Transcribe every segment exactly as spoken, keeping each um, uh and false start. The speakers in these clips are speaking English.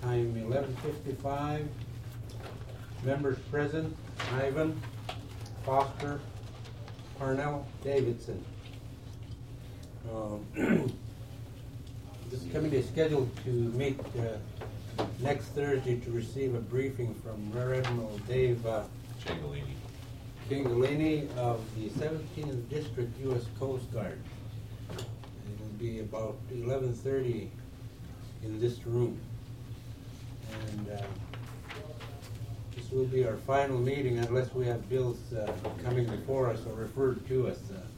Time eleven fifty-five. Members present: Ivan, Foster, Parnell, Davidson. Um, this committee is scheduled to meet uh, next Thursday to receive a briefing from Rear Admiral Dave uh, Ciancaglini. Ciancaglini of the seventeenth District U S Coast Guard. It will be about eleven thirty in this room. And uh, this will be our final meeting unless we have bills uh, coming before us or referred to us. Uh,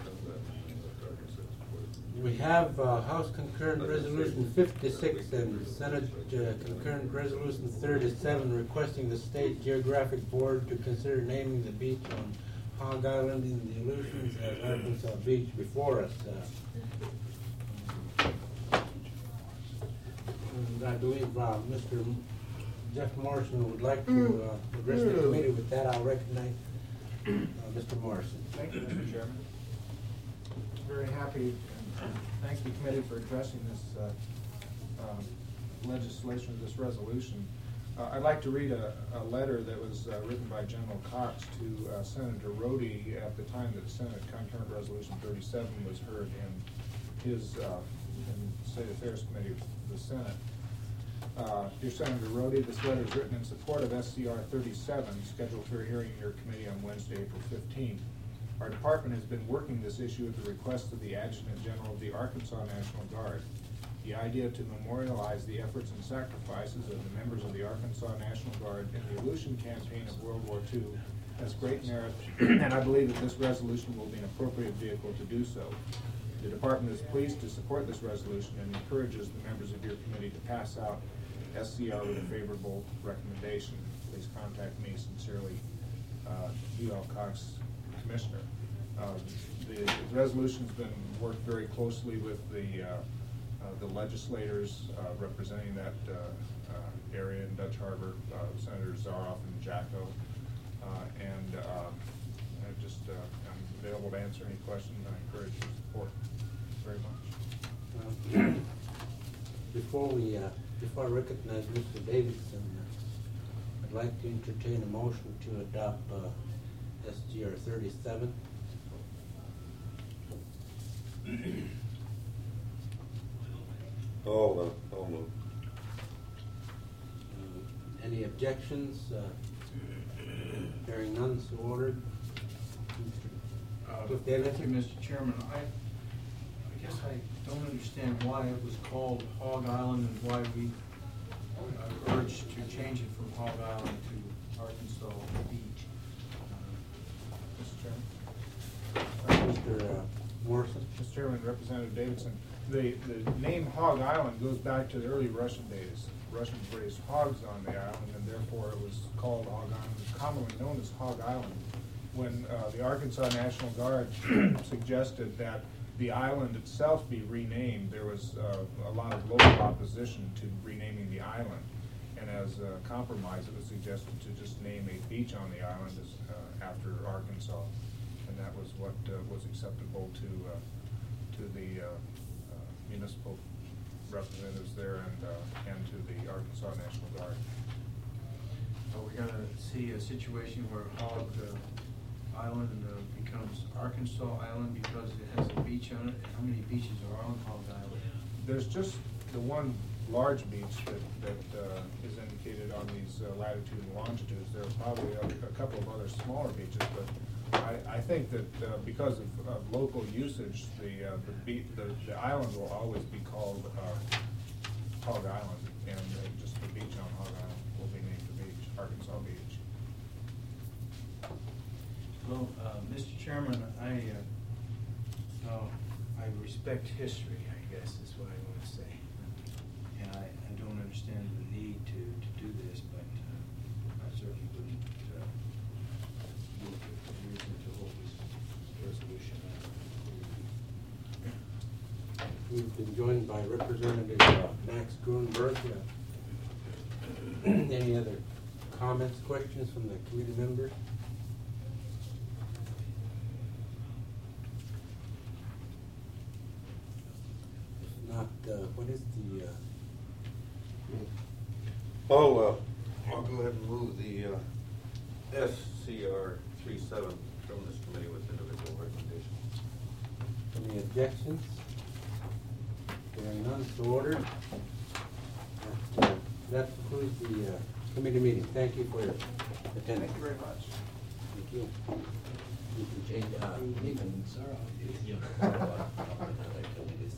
we have uh, House Concurrent Resolution fifty-six and Senate uh, Concurrent Resolution thirty-seven requesting the State Geographic Board to consider naming the beach on Hog Island in the Aleutians as Arkansas Beach before us. Uh, and I believe uh, Mister Jeff Morrison would like to uh, address the committee. With that, I'll recognize uh, Mister Morrison. Thank you, Mister Chairman. Very happy and thank the committee for addressing this uh, uh, legislation, this resolution. Uh, I'd like to read a, a letter that was uh, written by General Cox to uh, Senator Rhodey at the time that Senate Concurrent Resolution thirty-seven was heard in his uh, in State Affairs Committee of the Senate. Uh, Dear Senator Rhodey, this letter is written in support of S C R thirty-seven, scheduled for a hearing in your committee on Wednesday, April fifteenth. Our department has been working this issue at the request of the Adjutant General of the Arkansas National Guard. The idea to memorialize the efforts and sacrifices of the members of the Arkansas National Guard in the Aleutian campaign of World War Two has great merit, and I believe that this resolution will be an appropriate vehicle to do so. The department is pleased to support this resolution and encourages the members of your committee to pass out S C R with a favorable recommendation. Please contact me sincerely, uh, U L Cox, Commissioner. Uh, the, the resolution's been worked very closely with the uh, uh, the legislators uh, representing that uh, uh, area in Dutch Harbor, uh, Senators Zaroff and Jacko, uh, and uh, I just uh, I'm available to answer any questions. I encourage your support very much. Uh, before we uh, before I recognize Mister Davidson, uh, I'd like to entertain a motion to adopt uh, S G R thirty-seven. Oh, uh, oh, no. Uh, any objections? Uh, hearing none, so ordered. Uh, Cliff Thank Davidson? you, Mister Chairman. I, I guess I don't understand why it was called Hog Island and why we uh, urged to change it from Hog Island to Arkansas Beach. Mister Chairman. Uh, Mister Uh, Morrison? Mister Chairman, Representative Davidson, the, the name Hog Island goes back to the early Russian days. Russians raised hogs on the island, and therefore it was called Hog Island. It was commonly known as Hog Island. When uh, the Arkansas National Guard suggested that the island itself be renamed, there was uh, a lot of local opposition to renaming the island. And as a compromise, it was suggested to just name a beach on the island as, uh, after Arkansas. And that was what uh, was acceptable to uh, to the uh, uh, municipal representatives there and uh, and to the Arkansas National Guard. Are we going to see a situation where Hog uh, Island uh, becomes Arkansas Island because it has a beach on it? How many beaches are on Hog Island? There's just the one large beach that, that uh, is indicated on these uh, latitude and longitudes. There are probably a, a couple of other smaller beaches, but I, I think that uh, because of, of local usage, the, uh, the, be the the island will always be called uh, Hog Island, and uh, just the beach on Hog Island will be named the beach, Arkansas Beach. Well, uh, Mister Chairman, I uh, uh, I respect history, I guess is what I want to say. And I, I don't understand the need to, to do this, but uh, I certainly wouldn't uh, move the reason to hold this resolution. We've been joined by Representative uh, Max Grunberg. Uh, any other comments, questions from the committee members? If not, uh, what is the uh, I'll, uh, I'll go ahead and move the uh, S C R three seven from this committee with individual recommendations. Any objections? Hearing none, so ordered. That, uh, That concludes the uh, committee meeting. Thank you for your attendance. Thank you very much. Thank you. Hey, uh, Nathan, Sarah, if you-